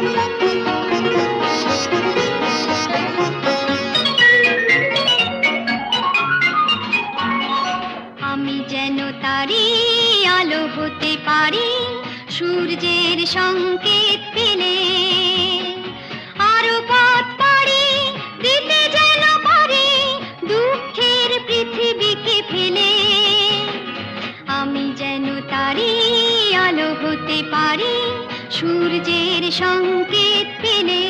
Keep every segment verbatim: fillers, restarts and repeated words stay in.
আমি যেন তারি আলো হতে পারি সূর্যের সংকেত পেলে, আরো পথ পাড়ি দিতে যেন পারি দুঃখের পৃথিবীকে ফেলে। আমি যেন তারি আলো হতে পারি সূর্যের সংকেত পেলে।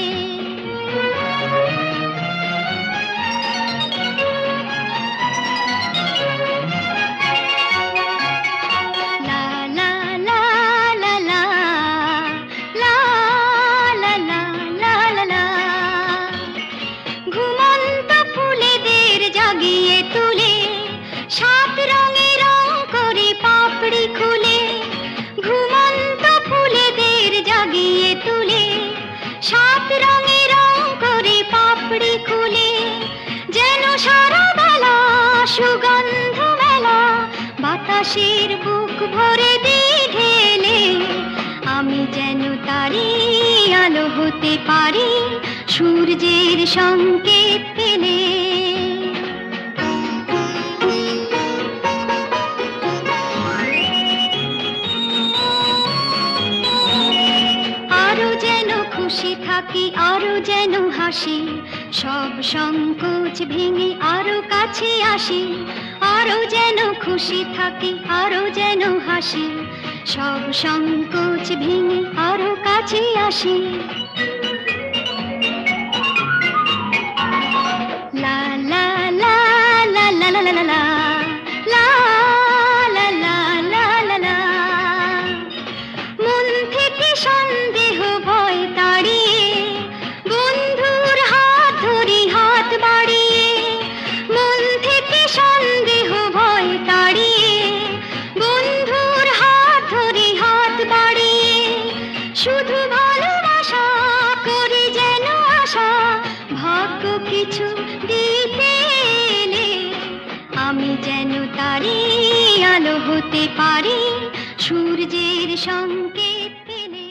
সাত রঙে রং করে পাপড়ি খুলে, ঘুমন্ত ফুলেদের জাগিয়ে তুলে, সাত রঙে রং করে পাপড়ি খুলে, যেন সারা বেলা সুগন্ধ মেলা বাতাসের বুক ভরে দিয়ে ঢেলে। আমি যেন তারি আলো হতে পারি সূর্যের সংকেত পেলে। আরো যেন খুশি থাকি, আরো যেন হাসি, সব সংকোচ ভেঙে আরো কাছে আসি। আরো যেন খুশি থাকি, আরো যেন হাসি, সব সংকোচ ভেঙে আরো কাছে আসি। লা লা লা লা লা লা লা লা লা লা লা লা লা লা। মন থেকে সন্দেহ ভয় তাড়িয়ে বন্ধুর হাত ধরি হাত বাড়িয়ে, মন থেকে সন্দেহ ভয় তাড়িয়ে বন্ধুর হাত ধরি হাত বাড়িয়ে, শুধু ভালোবাসা করি যেন আশা ভাগ্য কিছু দিতে এলে। আমি যেন তারি আলো হতে পারি সূর্যের সংকেত পেলে।